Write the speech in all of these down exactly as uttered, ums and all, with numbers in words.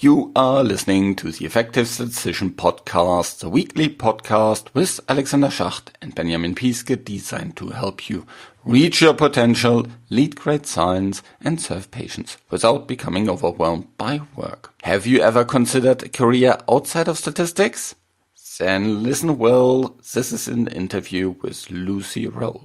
You are listening to the Effective Statistician Podcast, the weekly podcast with Alexander Schacht and Benjamin Piske, designed to help you reach your potential, lead great science, and serve patients without becoming overwhelmed by work. Have you ever considered a career outside of statistics? Then listen well. This is an interview with Lucy Roll.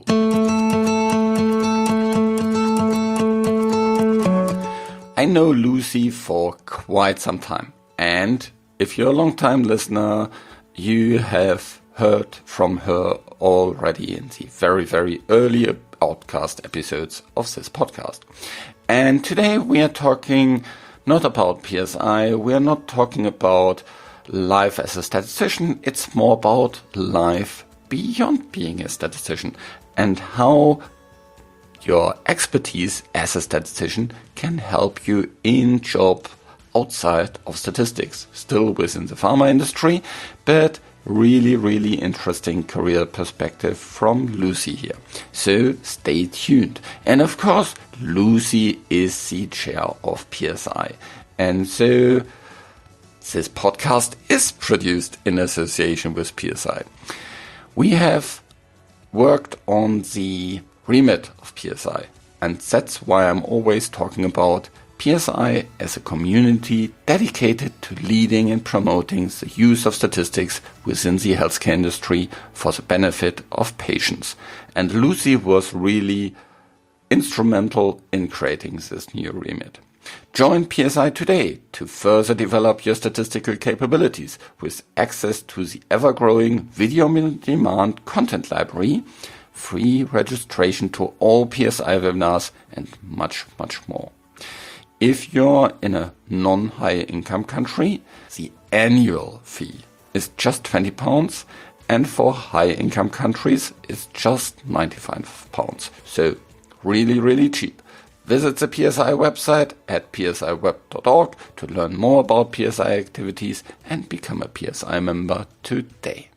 I know Lucy for quite some time, and if you're a long-time listener, you have heard from her already in the very, very early outcast episodes of this podcast. And today we are talking not about P S I, we are not talking about life as a statistician, it's more about life beyond being a statistician and how your expertise as a statistician can help you in job outside of statistics, still within the pharma industry, but really, really interesting career perspective from Lucy here. So stay tuned. And of course, Lucy is the chair of P S I. And so this podcast is produced in association with P S I. We have worked on the remit of P S I, and that's why I'm always talking about P S I as a community dedicated to leading and promoting the use of statistics within the healthcare industry for the benefit of patients. And Lucy was really instrumental in creating this new remit. Join P S I today to further develop your statistical capabilities with access to the ever-growing video-on-demand content library, free registration to all P S I webinars, and much, much more. If you're in a non-high income country, the annual fee is just twenty pounds, and for high income countries, it's just ninety-five pounds. So really, really cheap. Visit the P S I website at p s i web dot org to learn more about P S I activities and become a P S I member today.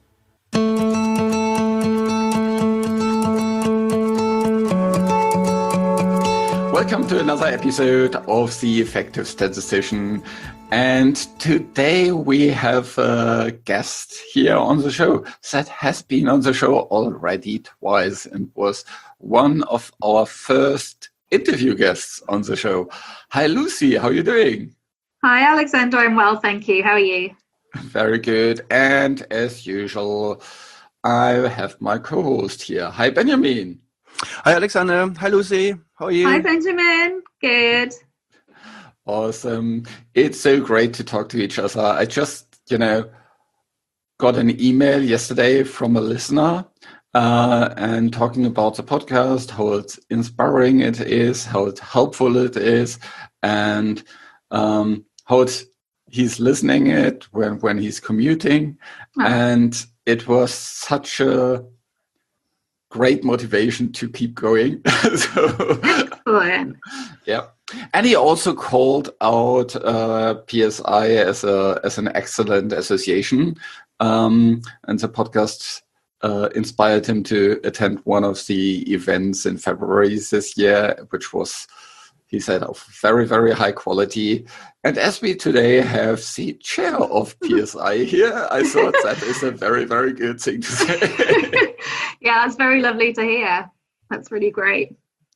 Welcome to another episode of The Effective Statistician. And today we have a guest here on the show that has been on the show already twice and was one of our first interview guests on the show. Hi, Lucy. How are you doing? Hi, Alexander. I'm well, thank you. How are you? Very good. And as usual, I have my co-host here. Hi, Benjamin. Hi, Alexander. Hi, Lucy. How are you? Hi, Benjamin. Good. Awesome. It's so great to talk to each other. I just, you know, got an email yesterday from a listener uh, and talking about the podcast, how it's inspiring it is, how it's helpful it is, and um, how it's, he's listening it when, when he's commuting. Oh. And it was such a great motivation to keep going. So, excellent. Yeah. And he also called out uh, P S I as a as an excellent association. Um, and the podcast uh, inspired him to attend one of the events in February this year, which was, he said, of very, very high quality. And as we today have the chair of P S I here, I thought that is a very, very good thing to say. Yeah, it's very lovely to hear. That's really great.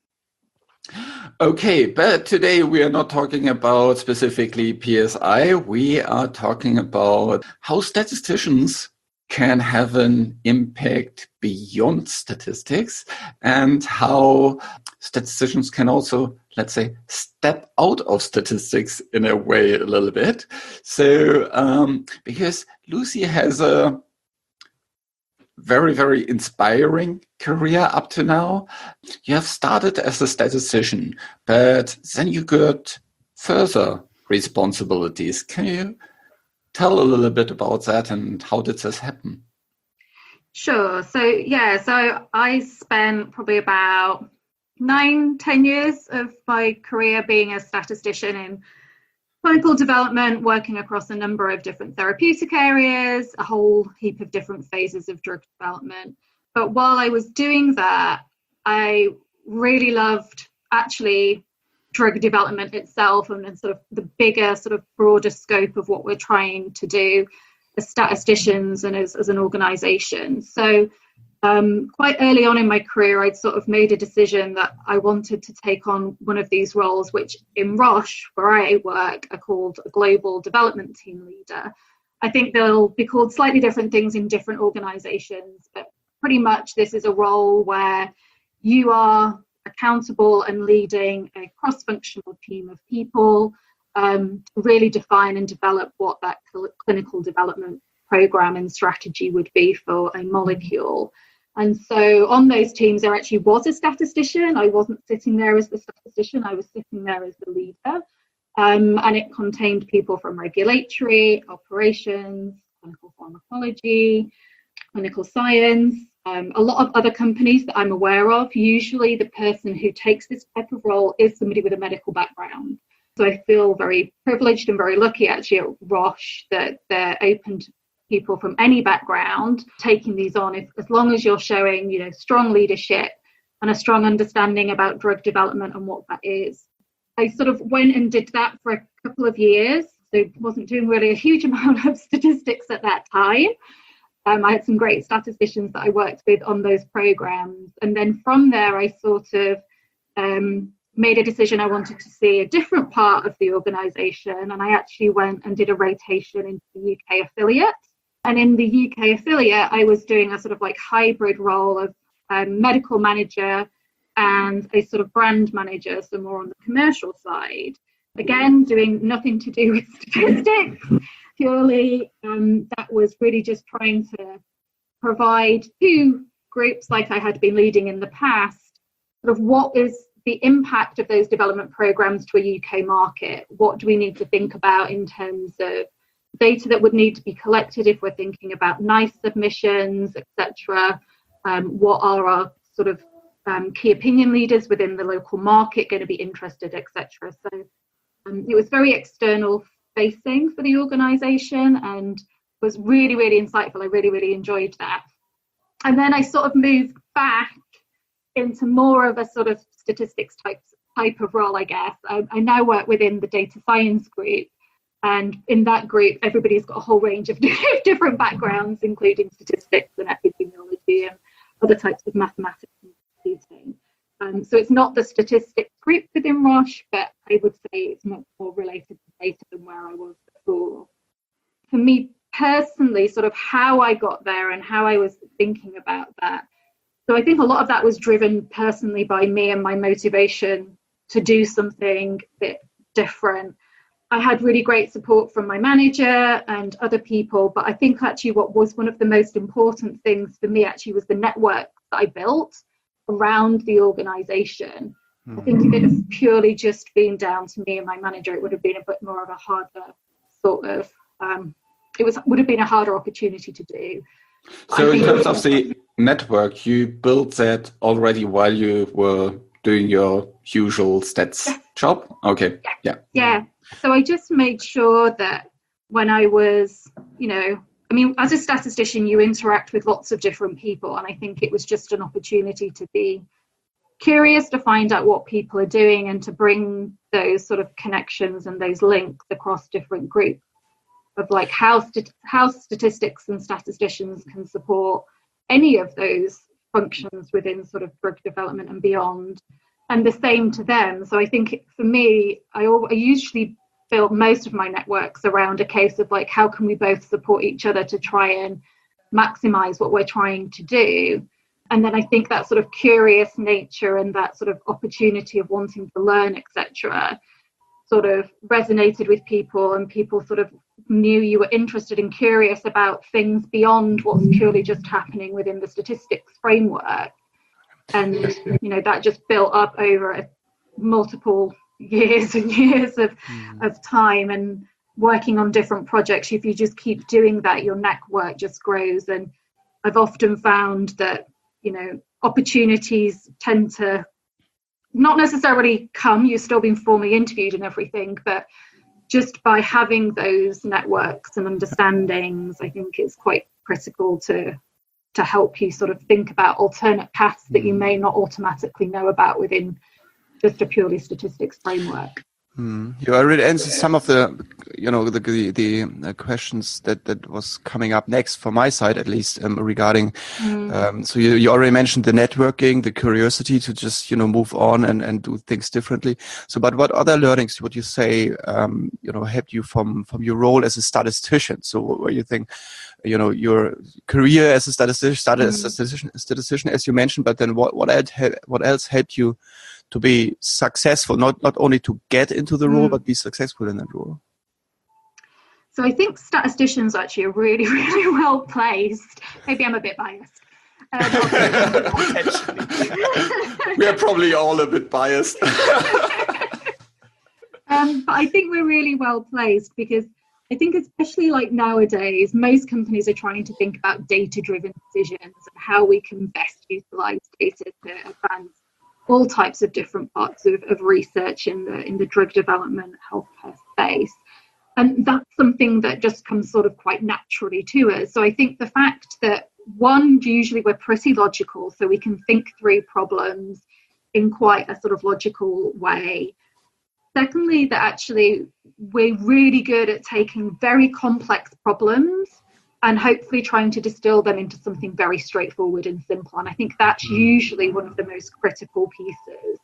Okay, but today we are not talking about specifically P S I. We are talking about how statisticians can have an impact beyond statistics and how statisticians can also, let's say, step out of statistics in a way a little bit. So, um, because Lucy has a very, very inspiring career up to now. You have started as a statistician, but then you got further responsibilities. Can you tell a little bit about that and how did this happen? Sure. So, yeah, so I spent probably about nine, ten years of my career being a statistician in clinical development, working across a number of different therapeutic areas, a whole heap of different phases of drug development. But while I was doing that, I really loved actually drug development itself and, and sort of the bigger, sort of broader scope of what we're trying to do as statisticians and as, as an organisation. So um, quite early on in my career, I'd sort of made a decision that I wanted to take on one of these roles, which in Roche, where I work, are called a global development team leader. I think they'll be called slightly different things in different organisations, but pretty much this is a role where you are accountable and leading a cross-functional team of people um, to really define and develop what that cl- clinical development program and strategy would be for a molecule. And so on those teams, there actually was a statistician. I wasn't sitting there as the statistician, I was sitting there as the leader. Um, and it contained people from regulatory, operations, clinical pharmacology, clinical science, um, a lot of other companies that I'm aware of. Usually the person who takes this type of role is somebody with a medical background. So I feel very privileged and very lucky actually at Roche that they're open to people from any background taking these on, if, as long as you're showing, you know, strong leadership and a strong understanding about drug development and what that is. I sort of went and did that for a couple of years. So wasn't doing really a huge amount of statistics at that time. Um, I had some great statisticians that I worked with on those programs. And then from there, I sort of um, made a decision I wanted to see a different part of the organisation. And I actually went and did a rotation into the U K affiliate. And in the U K affiliate, I was doing a sort of like hybrid role of um, medical manager and a sort of brand manager, so more on the commercial side. Again, doing nothing to do with statistics, purely um, that was really just trying to provide two groups like I had been leading in the past, sort of what is the impact of those development programs to a U K market? What do we need to think about in terms of data that would need to be collected if we're thinking about NICE submissions, et cetera? Um, what are our sort of um, key opinion leaders within the local market going to be interested, et cetera? So um, it was very external facing for the organisation and was really, really insightful. I really, really enjoyed that. And then I sort of moved back into more of a sort of statistics type type of role, I guess. I, I now work within the data science group. And in that group, everybody's got a whole range of different backgrounds, including statistics and epidemiology and other types of mathematics and computing. Um, so it's not the statistics group within Roche, but I would say it's much more related to data than where I was before. For me personally, sort of how I got there and how I was thinking about that. So I think a lot of that was driven personally by me and my motivation to do something a bit different. I had really great support from my manager and other people, but I think actually what was one of the most important things for me actually was the network that I built around the organisation. Mm-hmm. I think if it had purely just been down to me and my manager, it would have been a bit more of a harder sort of, um, it was would have been a harder opportunity to do. So in terms of the network, you built that already while you were doing your usual stats yeah. job? Okay, yeah. Yeah. So I just made sure that when I was, you know, I mean, as a statistician, you interact with lots of different people. And I think it was just an opportunity to be curious to find out what people are doing and to bring those sort of connections and those links across different groups of like how, stat- how statistics and statisticians can support any of those functions within sort of drug development and beyond. And the same to them. So I think for me, I, I usually build most of my networks around a case of like, how can we both support each other to try and maximize what we're trying to do? And then I think that sort of curious nature and that sort of opportunity of wanting to learn, et cetera, sort of resonated with people, and people sort of knew you were interested and curious about things beyond what's purely just happening within the statistics framework. And, you know, that just built up over multiple years and years of, mm. of time and working on different projects. If you just keep doing that, your network just grows. And I've often found that, you know, opportunities tend to not necessarily come, you're still being formally interviewed and everything, but just by having those networks and understandings, I think it's quite critical to to help you sort of think about alternate paths that you may not automatically know about within just a purely statistics framework. Mm. You already answered some of the, you know, the the, the uh, questions that, that was coming up next from my side, at least, um, regarding. Mm. Um, so you, you already mentioned the networking, the curiosity to just, you know, move on and, and do things differently. So, but what other learnings would you say, um, you know, helped you from from your role as a statistician? So, where you think, you know, your career as a statistician, started mm. as a statistician, statistician, as you mentioned, but then what what else, what else helped you to be successful, not not only to get into the role, mm. but be successful in that role? So I think statisticians actually are really, really well placed. Maybe I'm a bit biased. Uh, we are probably all a bit biased. um, but I think we're really well placed because I think especially like nowadays, most companies are trying to think about data-driven decisions and how we can best utilize data to advance all types of different parts of, of research in the in the drug development healthcare space. And that's something that just comes sort of quite naturally to us. So I think the fact that, one, usually we're pretty logical, so we can think through problems in quite a sort of logical way. Secondly, that actually we're really good at taking very complex problems and hopefully trying to distill them into something very straightforward and simple. And I think that's usually one of the most critical pieces.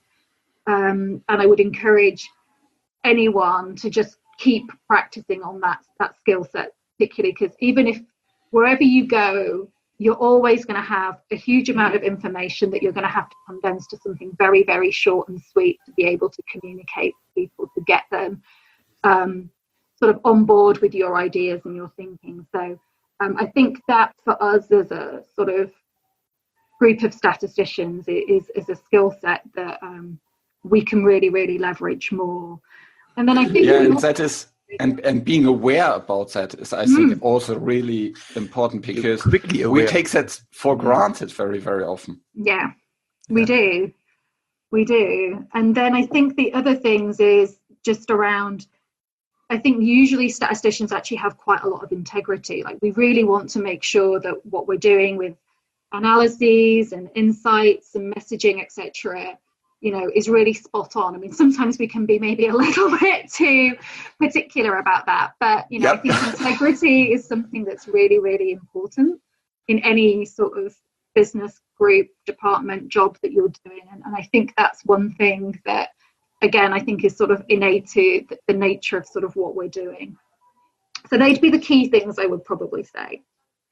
Um, and I would encourage anyone to just keep practicing on that, that skill set, particularly because even if wherever you go, you're always going to have a huge amount of information that you're going to have to condense to something very, very short and sweet to be able to communicate to people, to get them um, sort of on board with your ideas and your thinking. So Um, I think that for us as a sort of group of statisticians is, is a skill set that um, we can really, really leverage more. And then I think yeah, and that is and and being aware about that is, I think, mm. also really important because quickly we take that for granted very, very often. Yeah, we yeah. do, we do. And then I think the other things is just around. I think usually statisticians actually have quite a lot of integrity. Like we really want to make sure that what we're doing with analyses and insights and messaging, et cetera, you know, is really spot on. I mean, sometimes we can be maybe a little bit too particular about that, but you know, yep. I think integrity is something that's really, really important in any sort of business group, department, job that you're doing. And, and I think that's one thing that, again, I think is sort of innate to the, the nature of sort of what we're doing. So they'd be the key things I would probably say.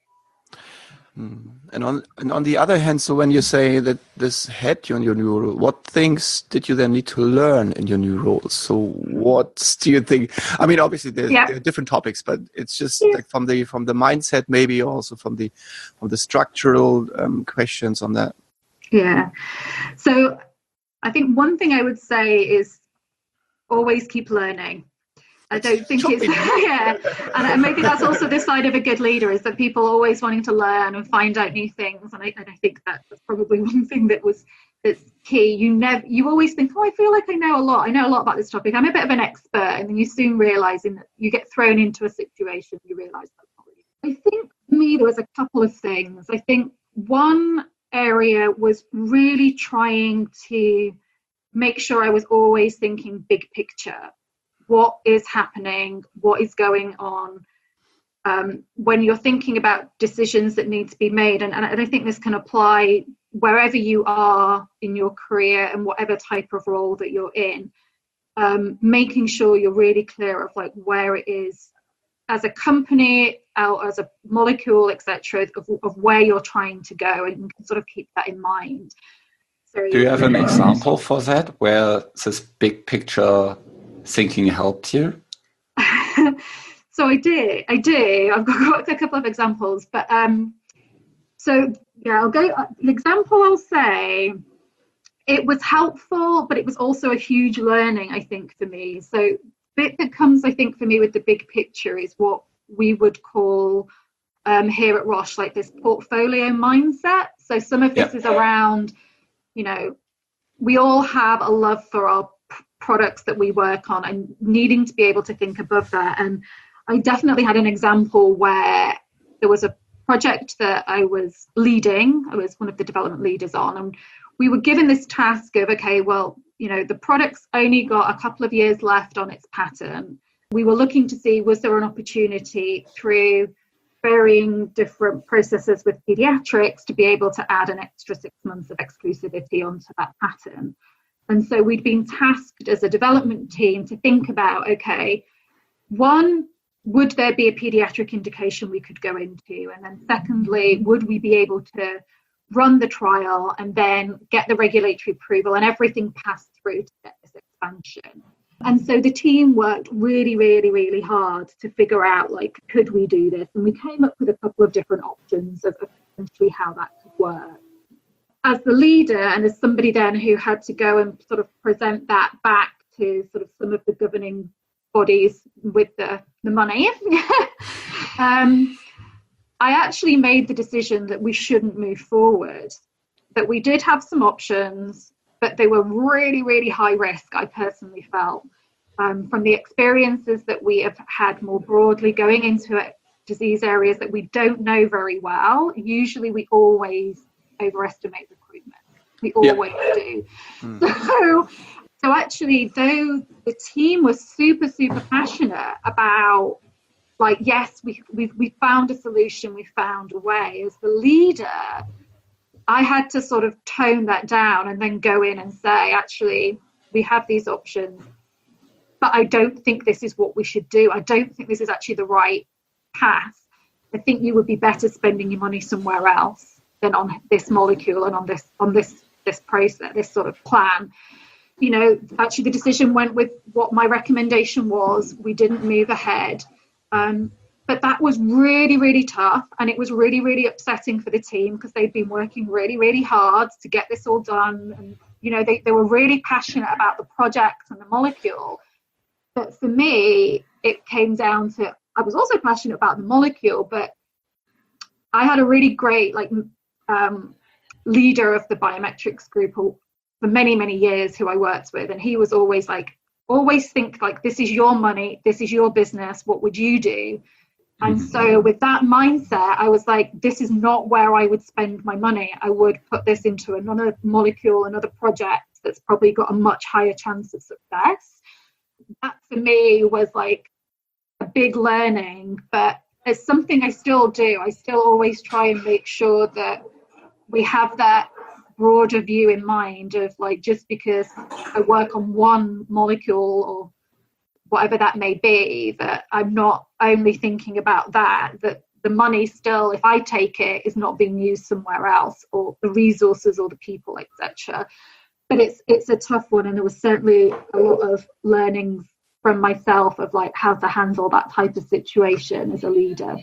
Mm. And on and on the other hand, so when you say that this helped you in your new role, what things did you then need to learn in your new role? So what do you think? I mean, obviously there, yeah. there are different topics, but it's just yeah. like from the from the mindset, maybe also from the from the structural um, questions on that. Yeah. So I think one thing I would say is always keep learning. I don't think it's, yeah, and maybe that's also the side of a good leader is that people are always wanting to learn and find out new things. And I, and I think that's probably one thing that was that's key. You never, you always think, oh, I feel like I know a lot. I know a lot about this topic. I'm a bit of an expert. And then you soon realizing that you get thrown into a situation, you realize that's not really. I think for me, there was a couple of things. I think one area was really trying to make sure I was always thinking big picture. What is happening? What is going on? Um, when you're thinking about decisions that need to be made, and, and I think this can apply wherever you are in your career and whatever type of role that you're in, um, making sure you're really clear of like where it is as a company, or as a molecule, et cetera, of, of where you're trying to go, and you can sort of keep that in mind. So, do you have an example for that where this big picture thinking helped you? So I did, I do. I've got a couple of examples, but um, so yeah, I'll go. An example I'll say, it was helpful, but it was also a huge learning, I think, for me. So bit that comes, I think, for me with the big picture is what we would call um, here at Roche, like this portfolio mindset. So some of this yeah. is around, you know, we all have a love for our products that we work on and needing to be able to think above that. And I definitely had an example where there was a project that I was leading. I was one of the development leaders on, and we were given this task of, okay, well, you know, the product's only got a couple of years left on its patent. We were looking to see, was there an opportunity through varying different processes with pediatrics to be able to add an extra six months of exclusivity onto that patent. And so we'd been tasked as a development team to think about, okay, one, would there be a pediatric indication we could go into? And then secondly, would we be able to run the trial and then get the regulatory approval and everything passed through to get this expansion? And so the team worked really, really, really hard to figure out, like, could we do this? And we came up with a couple of different options of essentially how that could work. As the leader and as somebody then who had to go and sort of present that back to sort of some of the governing bodies with the, the money, um, I actually made the decision that we shouldn't move forward, that we did have some options, but they were really, really high risk, I personally felt, um, from the experiences that we have had more broadly going into disease areas that we don't know very well. Usually we always overestimate recruitment. We always yeah. do. Mm. So, so actually, though the team was super, super passionate about, like, yes, we, we, we found a solution, we found a way. As the leader, I had to sort of tone that down and then go in and say, actually, we have these options, but I don't think this is what we should do. I don't think this is actually the right path. I think you would be better spending your money somewhere else than on this molecule and on this on this this process, this sort of plan. You know, actually the decision went with what my recommendation was. We didn't move ahead. Um, But that was really, really tough. And it was really, really upsetting for the team because they'd been working really, really hard to get this all done. And, you know, they, they were really passionate about the project and the molecule. But for me, it came down to, I was also passionate about the molecule, but I had a really great, like, um, leader of the biometrics group for many, many years who I worked with. And he was always like, always think like, this is your money, this is your business, what would you do? And so with that mindset, I was like, this is not where I would spend my money. I would put this into another molecule, another project that's probably got a much higher chance of success. That for me was like a big learning, but it's something I still do. I still always try and make sure that we have that broader view in mind of, like, just because I work on one molecule or whatever that may be, that I'm not only thinking about that, that the money still, if I take it, is not being used somewhere else, or the resources or the people, et cetera. But it's it's a tough one, and there was certainly a lot of learning from myself of, like, how to handle that type of situation as a leader.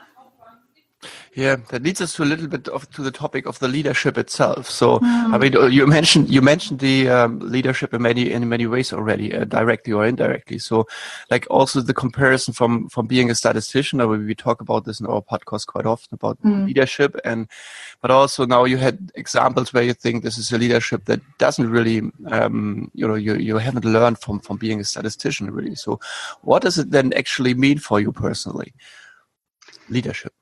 Yeah, that leads us to a little bit of to the topic of the leadership itself. So, mm. I mean, you mentioned you mentioned the um, leadership in many in many ways already, uh, directly or indirectly. So, like, also the comparison from from being a statistician, or we talk about this in our podcast quite often about mm. leadership, and but also now you had examples where you think this is a leadership that doesn't really, um, you know, you you haven't learned from from being a statistician really. So, what does it then actually mean for you personally? Leadership.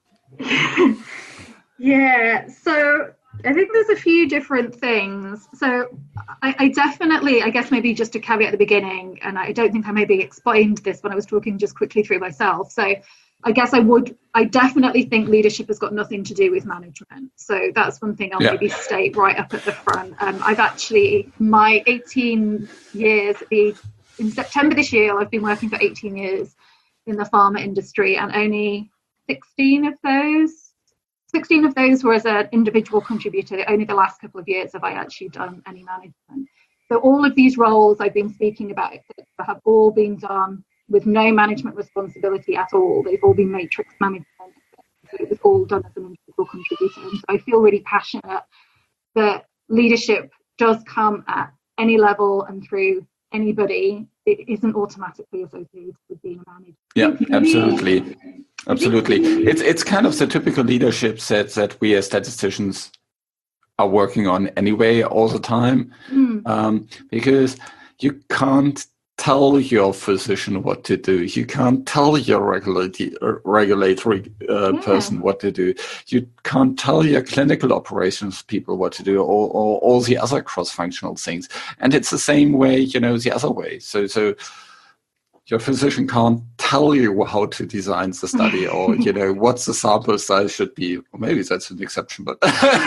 Yeah, so I think there's a few different things. So I, I definitely, I guess maybe just a caveat at the beginning, and I don't think I maybe explained this when I was talking just quickly through myself. So I guess I would, I definitely think leadership has got nothing to do with management. So that's one thing I'll yeah. maybe state right up at the front. Um, I've actually, my eighteen years, the, in September this year, I've been working for eighteen years in the pharma industry, and only sixteen of those, sixteen of those were as an individual contributor. Only the last couple of years have I actually done any management. So all of these roles I've been speaking about have all been done with no management responsibility at all. They've all been matrix management. So it was all done as an individual contributor. And so I feel really passionate that leadership does come at any level and through anybody. It isn't automatically associated with being a manager. Yeah, absolutely. Absolutely. It's it's kind of the typical leadership sets that we as statisticians are working on anyway all the time, mm. um, because you can't tell your physician what to do. You can't tell your regulatory, regulatory uh, yeah. person what to do. You can't tell your clinical operations people what to do, or, or all the other cross-functional things. And it's the same way, you know, the other way. So, so your physician can't tell you how to design the study, or, you know, what the sample size should be. Or maybe that's an exception, but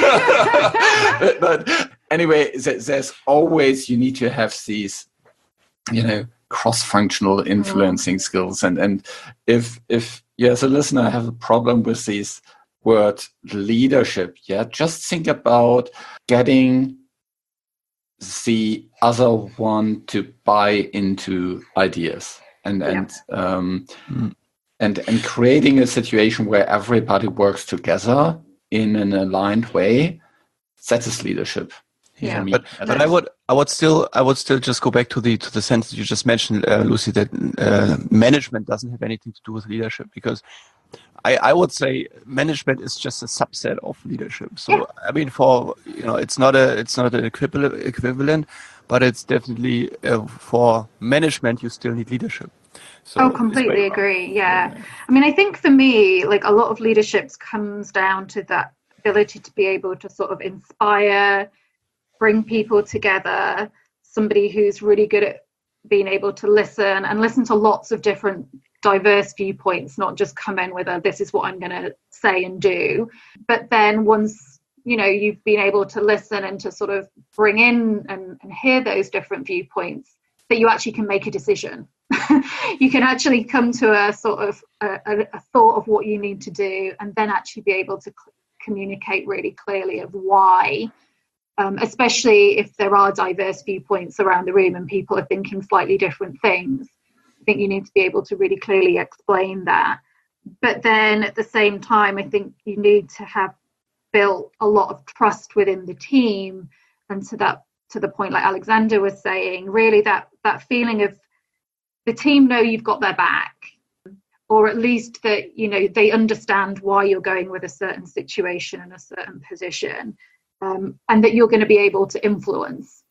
but, but anyway, there's always, you need to have these, you know, cross-functional influencing mm. skills. And, and if, if you as a listener have a problem with these word leadership, yeah, just think about getting the other one to buy into ideas and, and, yeah. um, mm. and, and creating a situation where everybody works together in an aligned way. That is leadership. Yeah, but but I would I would still I would still just go back to the to the sentence you just mentioned, uh, Lucy, that uh, management doesn't have anything to do with leadership, because I, I would say management is just a subset of leadership. So yeah. I mean, for you know, it's not a it's not an equivalent equivalent, but it's definitely uh, for management you still need leadership. So oh, completely agree. Yeah. yeah, I mean, I think for me, like a lot of leadership comes down to that ability to be able to sort of inspire, bring people together, somebody who's really good at being able to listen and listen to lots of different diverse viewpoints, not just come in with a, this is what I'm going to say and do. But then once, you know, you've been able to listen and to sort of bring in and, and hear those different viewpoints, that you actually can make a decision. You can actually come to a sort of a, a, a thought of what you need to do, and then actually be able to c- communicate really clearly of why. Um, especially if there are diverse viewpoints around the room and people are thinking slightly different things. I think you need to be able to really clearly explain that. But then at the same time, I think you need to have built a lot of trust within the team. And to that, to the point like Alexander was saying, really that, that feeling of the team know you've got their back, or at least that, you know, they understand why you're going with a certain situation and a certain position. Um, and that you're going to be able to influence.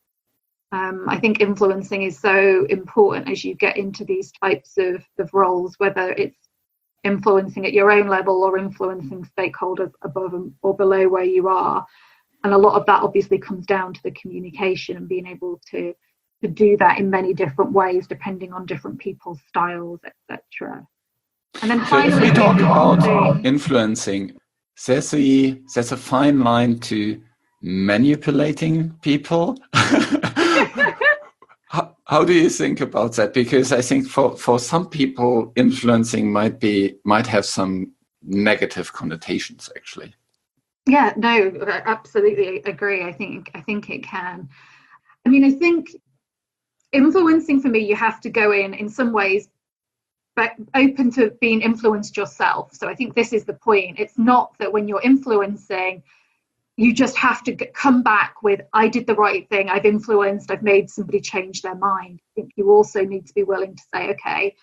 Um, I think influencing is so important as you get into these types of, of roles, whether it's influencing at your own level or influencing stakeholders above or below where you are. And a lot of that obviously comes down to the communication and being able to, to do that in many different ways, depending on different people's styles, et cetera. And then finally, so if we talk about influencing, there's a, there's a fine line to manipulating people. how, how do you think about that? Because I think for, for some people, influencing might be might have some negative connotations, actually. Yeah, no, I absolutely agree. I think I think it can. I mean, I think influencing for me, you have to go in in some ways, but open to being influenced yourself. So I think this is the point. It's not that when you're influencing, you just have to get, come back with, I did the right thing, I've influenced, I've made somebody change their mind. I think you also need to be willing to say, okay,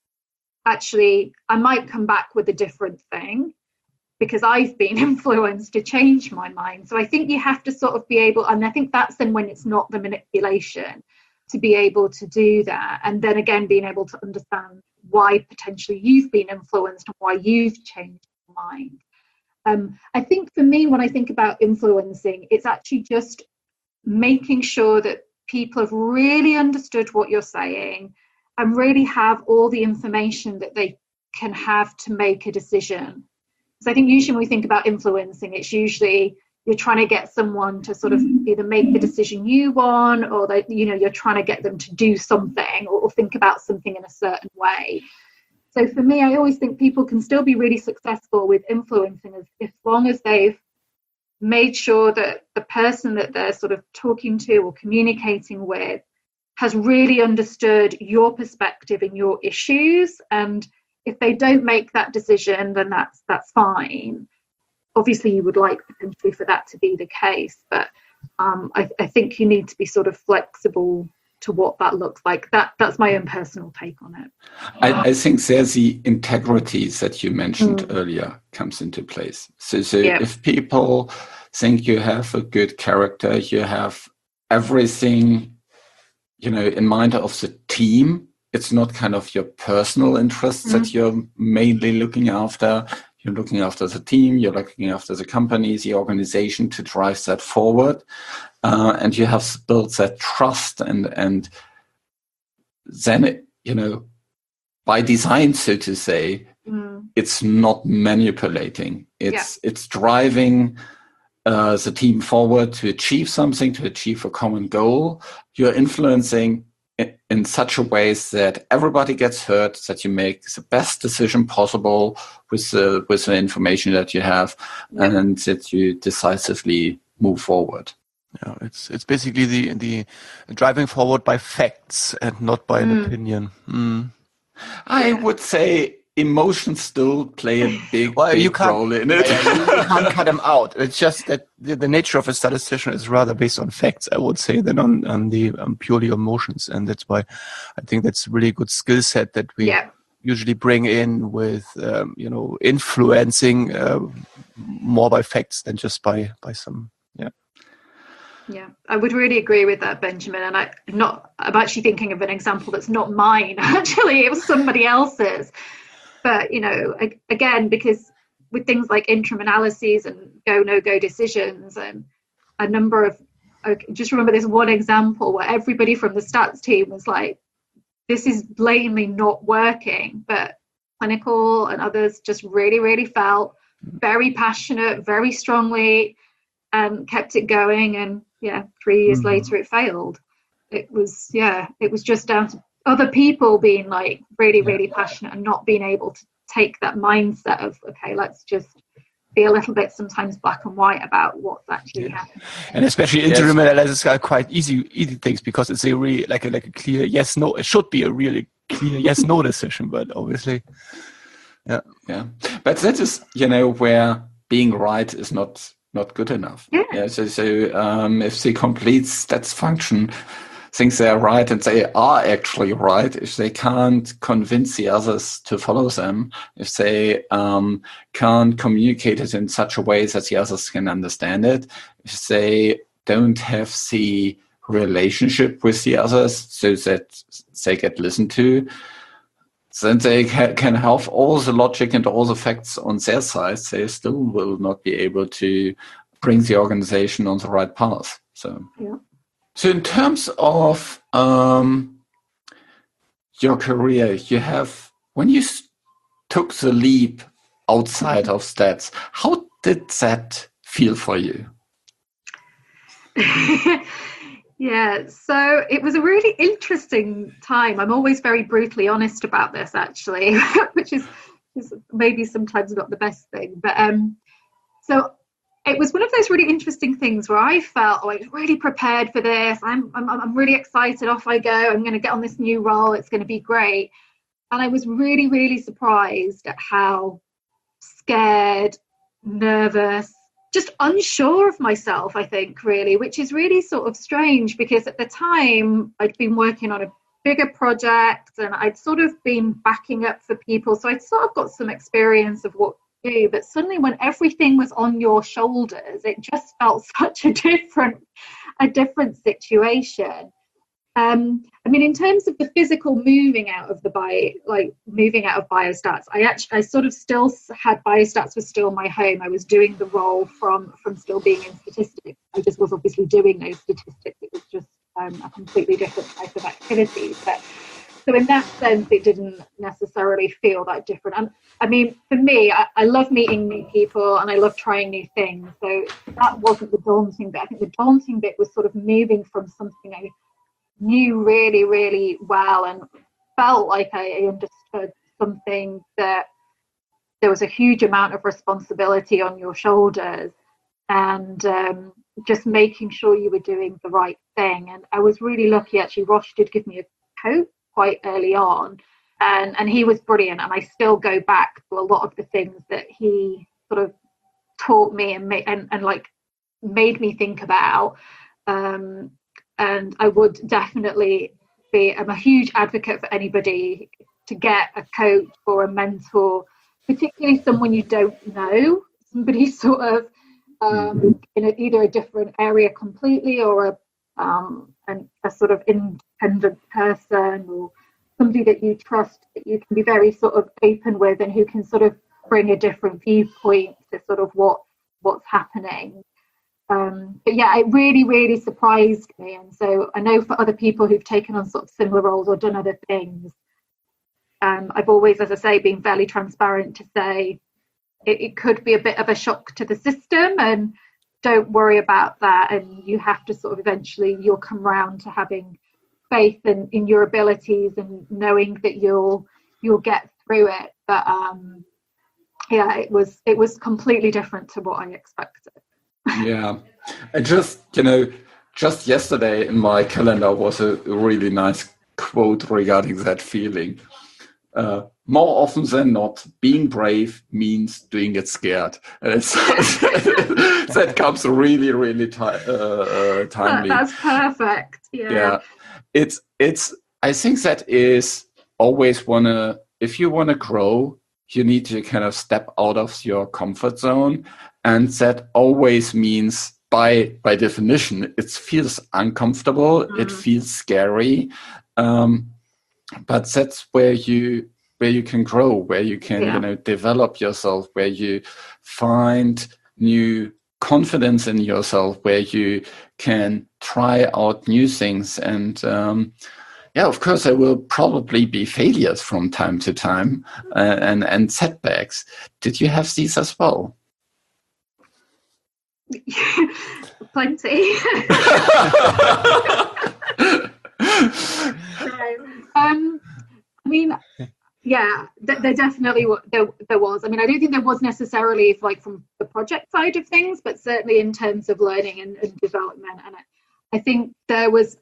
actually, I might come back with a different thing because I've been influenced to change my mind. So I think you have to sort of be able, and I think that's then when it's not the manipulation, to be able to do that. And then again, being able to understand why potentially you've been influenced and why you've changed your mind. Um, I think for me, when I think about influencing, it's actually just making sure that people have really understood what you're saying and really have all the information that they can have to make a decision. So I think usually when we think about influencing, it's usually you're trying to get someone to sort of either make the decision you want, or that, you know, you're trying to get them to do something or, or think about something in a certain way. So for me, I always think people can still be really successful with influencing as, as long as they've made sure that the person that they're sort of talking to or communicating with has really understood your perspective and your issues. And if they don't make that decision, then that's that's fine. Obviously, you would like potentially for that to be the case, but um, I, I think you need to be sort of flexible to what that looks like. That that's my own personal take on it. I, I think there's the integrity that you mentioned mm. earlier comes into place. So, so yeah. if people think you have a good character, you have everything you know, in mind of the team. It's not kind of your personal interests mm-hmm. that you're mainly looking after. You're looking after the team, you're looking after the company, the organization to drive that forward. Uh, and you have built that trust and, and then, it, you know, by design, so to say, mm. it's not manipulating. It's, yeah. it's driving uh, the team forward to achieve something, to achieve a common goal. You're influencing in, in such a way that everybody gets heard, that you make the best decision possible with the, with the information that you have, yeah. and that you decisively move forward. Yeah, it's it's basically the the driving forward by facts and not by mm. an opinion. Mm. I would say emotions still play a big, well, big you role in it. You can't cut them out. It's just that the, the nature of a statistician is rather based on facts, I would say, than on, on the um, purely emotions. And that's why I think that's a really good skill set that we yeah. usually bring in with, um, you know, influencing uh, more by facts than just by, by some, yeah. Yeah, I would really agree with that, Benjamin. And I not I'm actually thinking of an example that's not mine. Actually, it was somebody else's. But, you know, again, because with things like interim analyses and go, no go decisions and a number of, I just remember this one example where everybody from the stats team was like, this is blatantly not working. But clinical and others just really, really felt very passionate, very strongly, and kept it going. And yeah, three years mm-hmm. later, it failed. It was, yeah, it was just down to other people being like really, yeah. really passionate and not being able to take that mindset of, okay, let's just be a little bit sometimes black and white about what's actually yeah. happening. And especially interim yes. analysis are quite easy, easy things because it's a really like a, like a clear yes, no. It should be a really clear yes, no decision, but obviously, yeah, yeah. But that is, you know, where being right is not not good enough. Yeah. yeah so so um, if the complete stats function thinks they're right and they are actually right, if they can't convince the others to follow them, if they um, can't communicate it in such a way that the others can understand it, if they don't have the relationship with the others so that they get listened to, then they ca- can have all the logic and all the facts on their side, they still will not be able to bring the organization on the right path. So. Yeah. So in terms of um, your career, you have, when you s- took the leap outside of stats, how did that feel for you? Yeah, so it was a really interesting time. I'm always very brutally honest about this, actually, which is, is maybe sometimes not the best thing. But um, so it was one of those really interesting things where I felt, oh, I was really prepared for this. I'm, I'm, I'm really excited. Off I go. I'm going to get on this new role. It's going to be great. And I was really, really surprised at how scared, nervous, just unsure of myself, I think, really, which is really sort of strange because at the time I'd been working on a bigger project and I'd sort of been backing up for people. So I'd sort of got some experience of what do, but suddenly when everything was on your shoulders, it just felt such a different a different situation. um I mean, in terms of the physical moving out of the bio like moving out of biostats, I actually I sort of still had biostats was still my home. I was doing the role from from still being in statistics. I just was obviously doing those statistics. It was just um, a completely different type of activity. But so in that sense, it didn't necessarily feel that different. And I mean, for me, I, I love meeting new people and I love trying new things. So that wasn't the daunting bit. I think the daunting bit was sort of moving from something I knew really, really well and felt like I understood something that there was a huge amount of responsibility on your shoulders and um, just making sure you were doing the right thing. And I was really lucky, actually. Roche did give me a coach quite early on, and and he was brilliant, and I still go back to a lot of the things that he sort of taught me and made and, and like made me think about, um and I would definitely be I'm a huge advocate for anybody to get a coach or a mentor, particularly someone you don't know, somebody sort of um in a, either a different area completely or a um and a sort of independent person or somebody that you trust, that you can be very sort of open with and who can sort of bring a different viewpoint to sort of what what's happening. Um, but yeah, it really, really surprised me. And so I know for other people who've taken on sort of similar roles or done other things, um, I've always, as I say, been fairly transparent to say it, it could be a bit of a shock to the system, and don't worry about that. And you have to sort of eventually, you'll come round to having faith in, in your abilities and knowing that you'll you'll get through it. But um, yeah, it was it was completely different to what I expected. Yeah, and just, you know, just yesterday in my calendar was a really nice quote regarding that feeling. Uh, more often than not, being brave means doing it scared. And it's, that comes really, really ti- uh, timely. That's perfect. Yeah. Yeah, it's it's. I think that is always wanna. If you wanna grow, you need to kind of step out of your comfort zone. And that always means, by by definition, it feels uncomfortable. Mm. It feels scary, um, but that's where you where you can grow, where you can yeah. you know develop yourself, where you find new confidence in yourself, where you can try out new things. And um, yeah, of course, there will probably be failures from time to time uh, and and setbacks. Did you have these as well? Plenty. um, I mean, yeah, th- there definitely w- there, there was. I mean, I don't think there was necessarily like from the project side of things, but certainly in terms of learning and, and development. And I, I think there was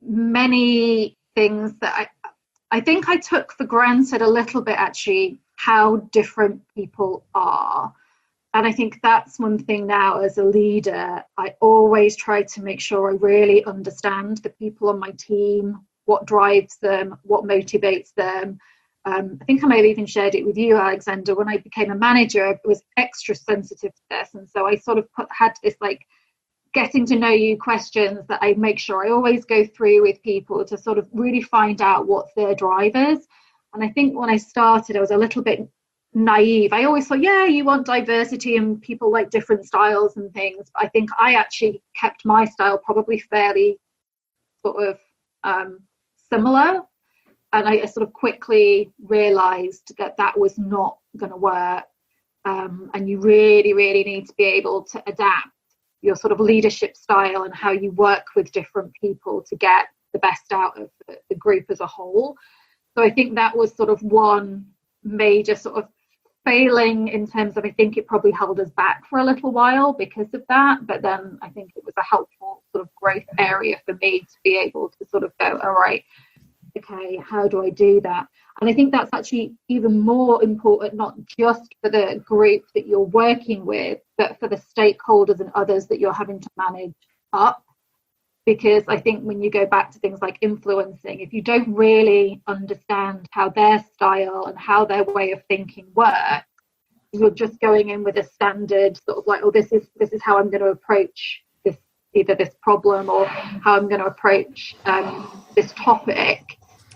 many things that I, I think I took for granted a little bit, actually, how different people are. And I think that's one thing now as a leader, I always try to make sure I really understand the people on my team, what drives them, what motivates them. Um, I think I may have even shared it with you, Alexander. When I became a manager, I was extra sensitive to this. And so I sort of put, had this like getting to know you questions that I make sure I always go through with people to sort of really find out what's their drivers. And I think when I started, I was a little bit naive. I always thought, yeah, you want diversity and people like different styles and things. But I think I actually kept my style probably fairly sort of um, similar. And I, I sort of quickly realized that that was not going to work. Um, and you really, really need to be able to adapt your sort of leadership style and how you work with different people to get the best out of the, the group as a whole. So I think that was sort of one major sort of failing in terms of, I think it probably held us back for a little while because of that. But then I think it was a helpful sort of growth area for me to be able to sort of go, all right, okay, how do I do that? And I think that's actually even more important, not just for the group that you're working with, but for the stakeholders and others that you're having to manage up. Because I think when you go back to things like influencing, if you don't really understand how their style and how their way of thinking works, you're just going in with a standard sort of like, oh, this is this is how I'm going to approach this, either this problem or how I'm going to approach um, this topic.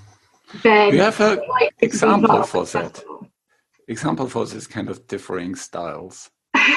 Then you have an example for that. Example for this kind of differing styles.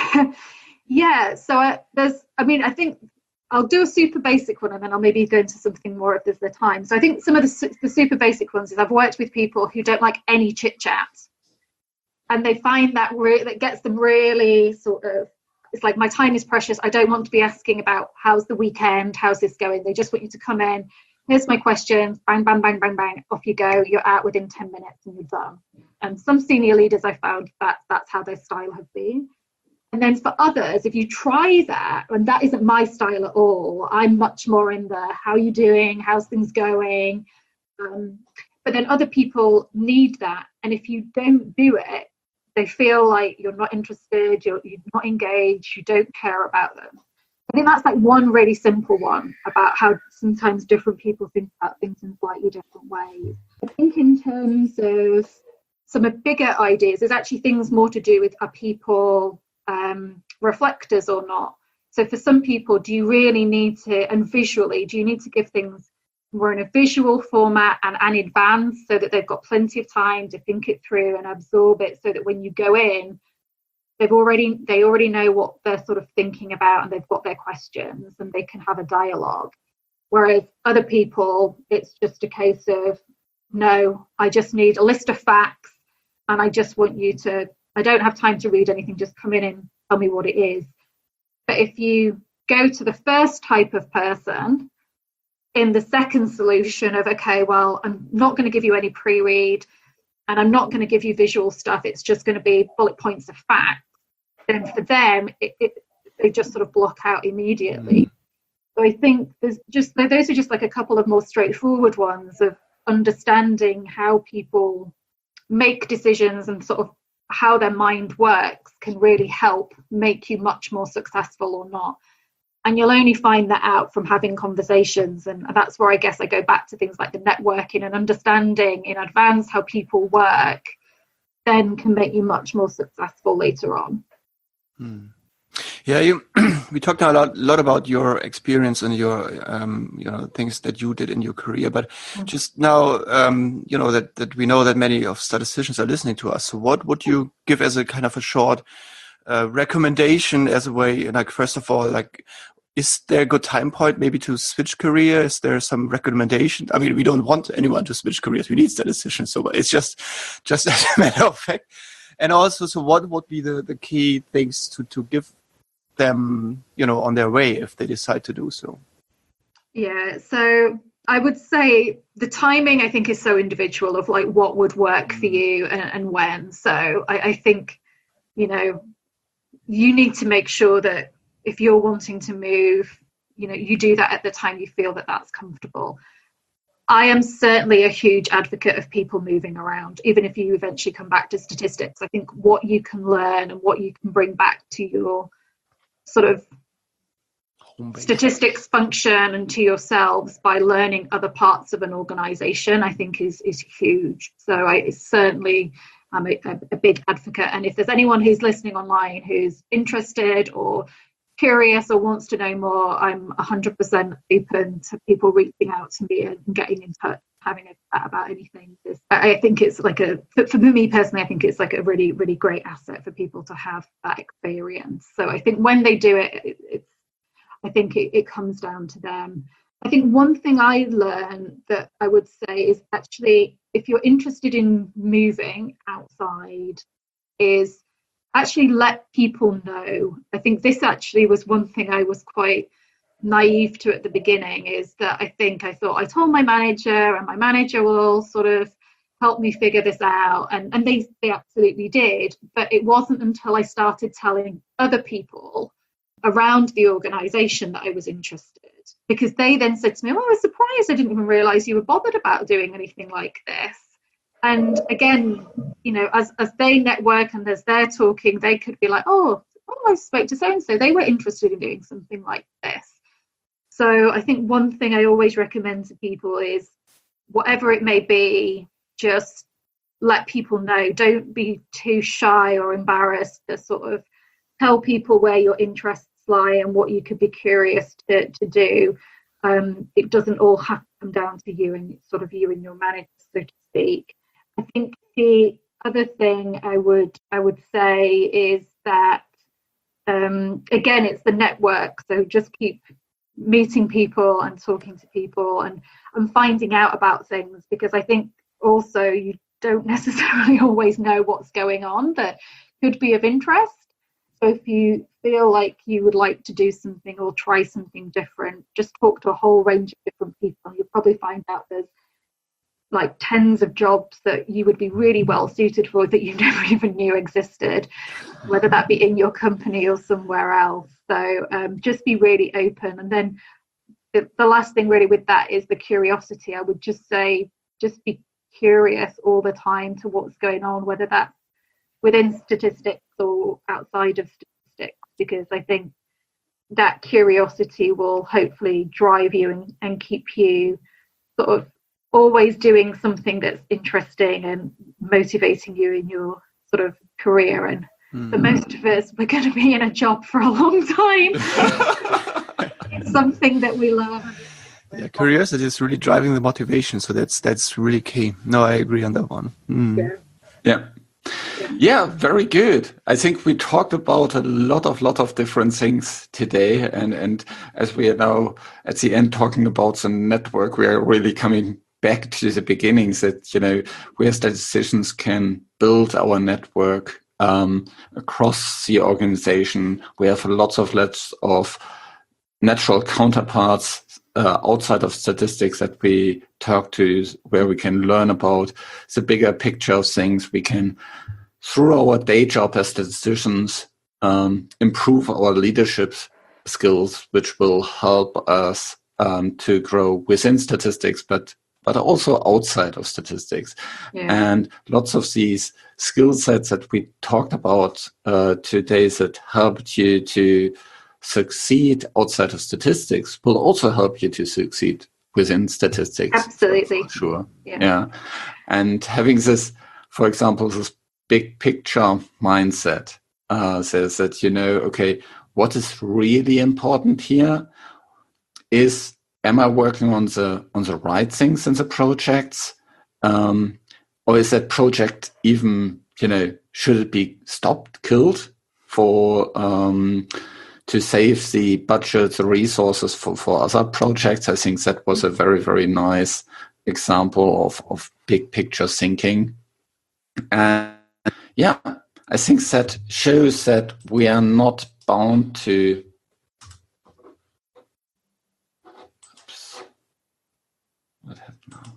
Yeah, so I, there's, I mean, I think I'll do a super basic one and then I'll maybe go into something more if there's the time. So I think some of the, the super basic ones is I've worked with people who don't like any chit chat, and they find that re- that gets them really sort of, it's like, my time is precious. I don't want to be asking about how's the weekend, how's this going. They just want you to come in. Here's my questions, bang, bang, bang, bang, bang, off you go. You're out within ten minutes and you're done. And some senior leaders I found that that's how their style has been. And then for others, if you try that, and that isn't my style at all, I'm much more in the, how are you doing? How's things going? Um, but then other people need that. And if you don't do it, they feel like you're not interested, you're, you're not engaged, you don't care about them. I think that's like one really simple one about how sometimes different people think about things in slightly different ways. I think in terms of some of bigger ideas, there's actually things more to do with, are people um, reflectors or not? So for some people, do you really need to, and visually, do you need to give things more in a visual format and, and advanced, so that they've got plenty of time to think it through and absorb it, so that when you go in, they've already they already know what they're sort of thinking about, and they've got their questions and they can have a dialogue. Whereas other people, it's just a case of, no, I just need a list of facts and I just want you to, I don't have time to read anything, just come in and tell me what it is. But if you go to the first type of person in the second solution of, okay, well, I'm not going to give you any pre-read and I'm not going to give you visual stuff, it's just going to be bullet points of facts, then for them, it, it, they just sort of block out immediately. Mm. So I think there's just those are just like a couple of more straightforward ones of understanding how people make decisions and sort of how their mind works can really help make you much more successful or not. And you'll only find that out from having conversations. And that's where I guess I go back to things like the networking and understanding in advance how people work, then can make you much more successful later on. Hmm. Yeah, you, we talked a lot, lot about your experience and your, um, you know, things that you did in your career. But mm-hmm. just now, um, you know, that, that we know that many of statisticians are listening to us. So what would you give as a kind of a short uh, recommendation as a way, like, first of all, like, is there a good time point maybe to switch career? Is there some recommendation? I mean, we don't want anyone to switch careers. We need statisticians. So it's just, just as a matter of fact. And also, so what would be the, the key things to, to give them, you know, on their way if they decide to do so? Yeah, so I would say the timing, I think, is so individual of like what would work for you and, and when. So I, I think, you know, you need to make sure that if you're wanting to move, you know, you do that at the time you feel that that's comfortable. I am certainly a huge advocate of people moving around, even if you eventually come back to statistics. I think what you can learn and what you can bring back to your sort of statistics function and to yourselves by learning other parts of an organization, I think is is huge. So I certainly am a, a big advocate. And if there's anyone who's listening online who's interested or curious or wants to know more, I'm one hundred percent open to people reaching out to me and getting in touch, having a chat about anything. I think it's like a, for me personally, I think it's like a really, really great asset for people to have that experience. So I think when they do it, it it's, I think it, it comes down to them. I think one thing I learned that I would say is actually, if you're interested in moving outside, is actually let people know. I think this actually was one thing I was quite naive to at the beginning, is that I think I thought I told my manager and my manager will sort of help me figure this out, and, and they, they absolutely did. But it wasn't until I started telling other people around the organization that I was interested, because they then said to me, oh, I was surprised, I didn't even realize you were bothered about doing anything like this. And again, you know, as as they network and as they're talking, they could be like, oh, oh I spoke to so-and-so, they were interested in doing something like this. So I think one thing I always recommend to people is, whatever it may be, just let people know. Don't be too shy or embarrassed to sort of tell people where your interests lie and what you could be curious to, to do. Um, it doesn't all have to come down to you and sort of you and your manager, so to speak. I think the other thing I would I would say is that, um, again, it's the network. So just keep meeting people and talking to people and, and finding out about things, because I think also you don't necessarily always know what's going on that could be of interest. So if you feel like you would like to do something or try something different, just talk to a whole range of different people. You'll probably find out there's like tens of jobs that you would be really well suited for that you never even knew existed, whether that be in your company or somewhere else. So um, just be really open. And then the, the last thing really with that is the curiosity. I would just say, just be curious all the time to what's going on, whether that's within statistics or outside of statistics, because I think that curiosity will hopefully drive you and, and keep you sort of always doing something that's interesting and motivating you in your sort of career. And mm. for most of us, we're going to be in a job for a long time. It's something that we love. Yeah, curiosity is really driving the motivation. So that's that's really key. No, I agree on that one. Mm. Yeah. Yeah. Yeah, very good. I think we talked about a lot of lot of different things today, and and as we are now at the end talking about the network, we are really coming back to the beginnings. That, you know, where statisticians can build our network um, across the organization. We have lots of lots of natural counterparts uh, outside of statistics that we talk to, where we can learn about the bigger picture of things. We can, through our day job as statisticians, um, improve our leadership skills, which will help us um, to grow within statistics, but but also outside of statistics. Yeah. And lots of these skill sets that we talked about uh, today that helped you to succeed outside of statistics will also help you to succeed within statistics. Absolutely. For sure. Yeah. yeah. And having this, for example, this big picture mindset uh, says that, you know, okay, what is really important here is, am I working on the on the right things in the projects? Um, or is that project even, you know, should it be stopped, killed for um, to save the budget, the resources for, for other projects? I think that was a very, very nice example of, of big picture thinking. And yeah, I think that shows that we are not bound to. Oops. What happened now?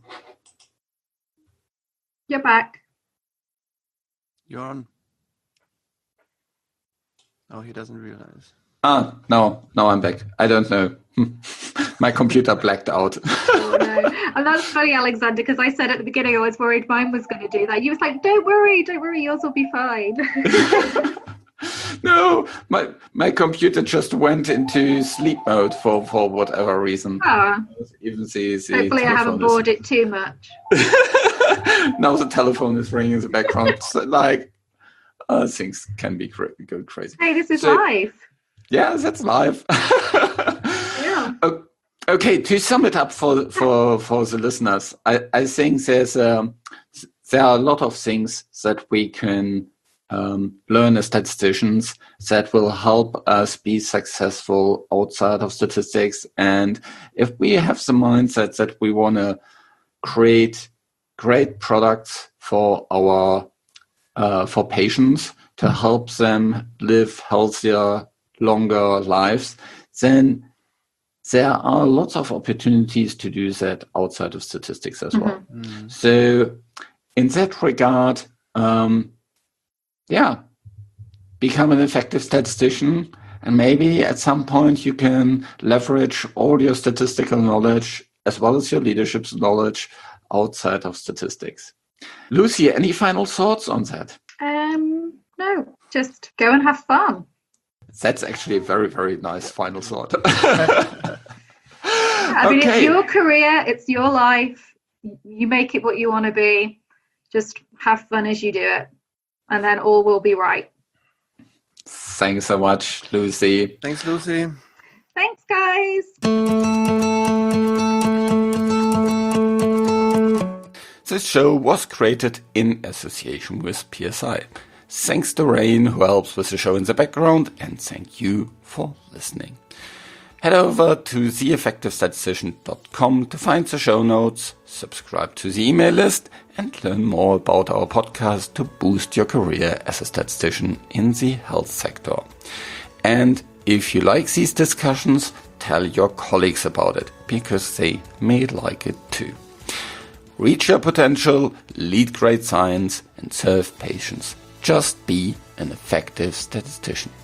You're back. You're on. Oh, he doesn't realize. Ah, no, no, I'm back. I don't know. My computer blacked out. Oh, no. And that's funny, Alexander, because I said at the beginning I was worried mine was going to do that. You was like, don't worry, don't worry, yours will be fine. No, my my computer just went into sleep mode for, for whatever reason. Ah. Even the, the Hopefully I haven't bored is... it too much. Now the telephone is ringing in the background. So, like, uh, things can be cra- go crazy. Hey, this is so, live. Yeah, that's live. Yeah. Okay, to sum it up for for, for the listeners, I, I think there's um, there are a lot of things that we can um, learn as statisticians that will help us be successful outside of statistics. And if we have the mindset that we want to create great products for our uh, for patients to help them live healthier, longer lives, then there are lots of opportunities to do that outside of statistics as well. Mm-hmm. Mm. So in that regard, um, yeah, become an effective statistician, and maybe at some point you can leverage all your statistical knowledge as well as your leadership knowledge outside of statistics. Lucy, any final thoughts on that? Um, no, just go and have fun. That's actually a very, very nice final thought. I mean, okay. It's your career, it's your life. You make it what you want to be. Just have fun as you do it, and then all will be right. Thanks so much, Lucy. Thanks, Lucy. Thanks, guys. This show was created in association with P S I. Thanks to Rain, who helps with the show in the background, and thank you for listening. Head over to the effective statistician dot com to find the show notes, subscribe to the email list, and learn more about our podcast to boost your career as a statistician in the health sector. And if you like these discussions, tell your colleagues about it, because they may like it too. Reach your potential, lead great science, and serve patients. Just be an effective statistician.